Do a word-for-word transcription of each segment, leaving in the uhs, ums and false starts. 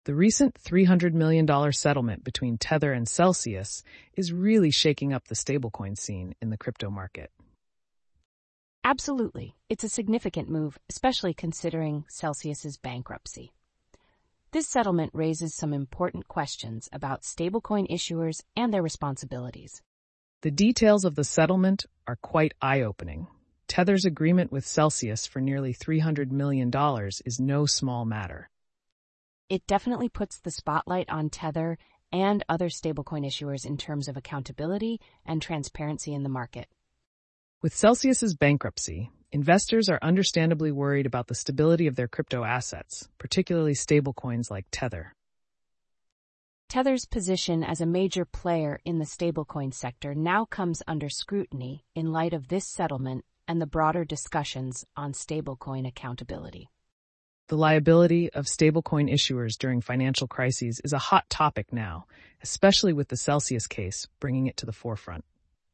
The recent three hundred million dollars settlement between Tether and Celsius is really shaking up the stablecoin scene in the crypto market. Absolutely. It's a significant move, especially considering Celsius's bankruptcy. This settlement raises some important questions about stablecoin issuers and their responsibilities. The details of the settlement are quite eye-opening. Tether's agreement with Celsius for nearly three hundred million dollars is no small matter. It definitely puts the spotlight on Tether and other stablecoin issuers in terms of accountability and transparency in the market. With Celsius's bankruptcy, investors are understandably worried about the stability of their crypto assets, particularly stablecoins like Tether. Tether's position as a major player in the stablecoin sector now comes under scrutiny in light of this settlement and the broader discussions on stablecoin accountability. The liability of stablecoin issuers during financial crises is a hot topic now, especially with the Celsius case bringing it to the forefront.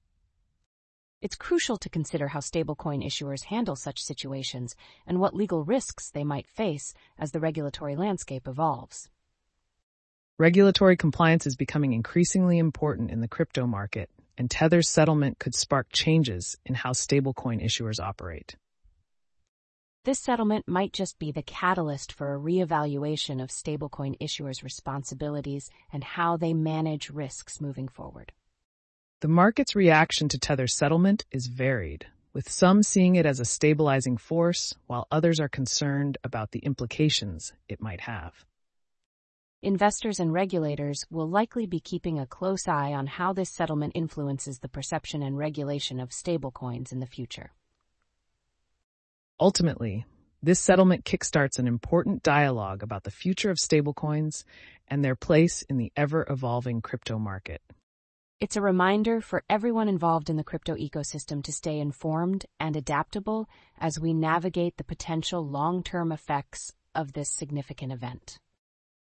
It's crucial to consider how stablecoin issuers handle such situations and what legal risks they might face as the regulatory landscape evolves. Regulatory compliance is becoming increasingly important in the crypto market, and Tether's settlement could spark changes in how stablecoin issuers operate. This settlement might just be the catalyst for a reevaluation of stablecoin issuers' responsibilities and how they manage risks moving forward. The market's reaction to Tether's settlement is varied, with some seeing it as a stabilizing force, while others are concerned about the implications it might have. Investors and regulators will likely be keeping a close eye on how this settlement influences the perception and regulation of stablecoins in the future. Ultimately, this settlement kickstarts an important dialogue about the future of stablecoins and their place in the ever-evolving crypto market. It's a reminder for everyone involved in the crypto ecosystem to stay informed and adaptable as we navigate the potential long-term effects of this significant event.